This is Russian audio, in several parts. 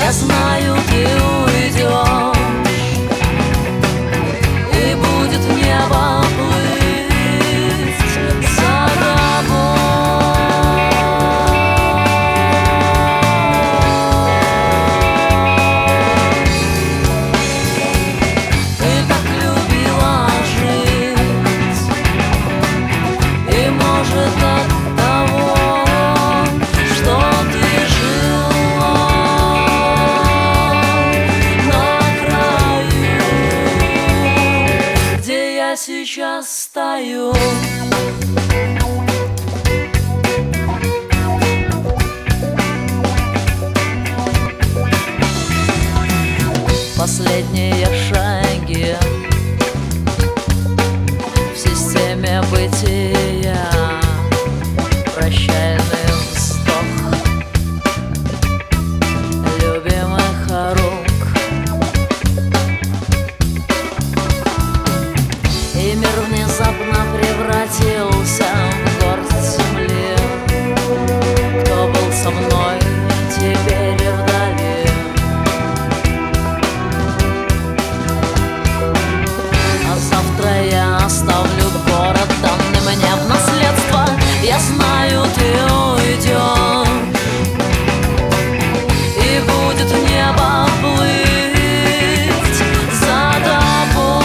Я знаю, ты уйдешь, и будет небо плыть за тобой. Ты так любила жить, и может от того, что ты жила на краю, где я сейчас стою. Последние шаги в системе бытия, прощальный вздох любимых рук, и мир внезапно превратился в горсть земли. Кто был со мной, теперь вдали. А завтра я оставлю город, данный мне в наследство. Я знаю, ты уйдешь, и будет небо плыть за тобой.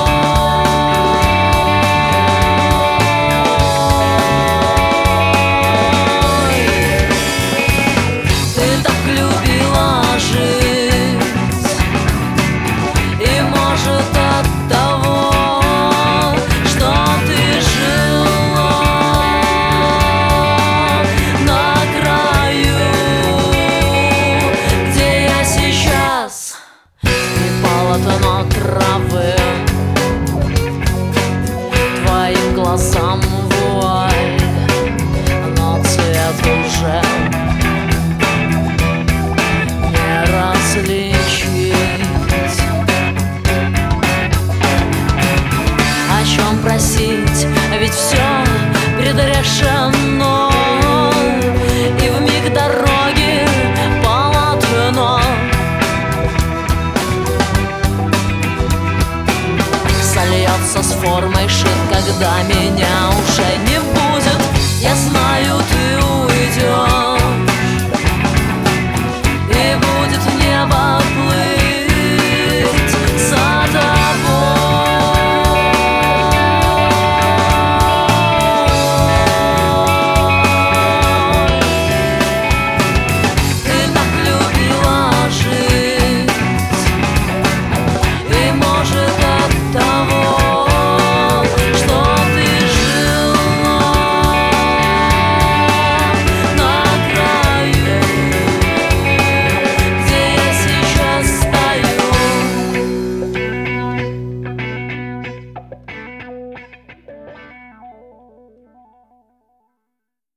Ты так любила жить, и может от того, что ты жила на краю, где я сейчас, и полотно травы твоим глазам вуаль, но цвет уже не различить. О чем просить, ведь все предрешено, и вмиг дороги полотно сольется с формой шит, когда меня уже не будет. Я знаю,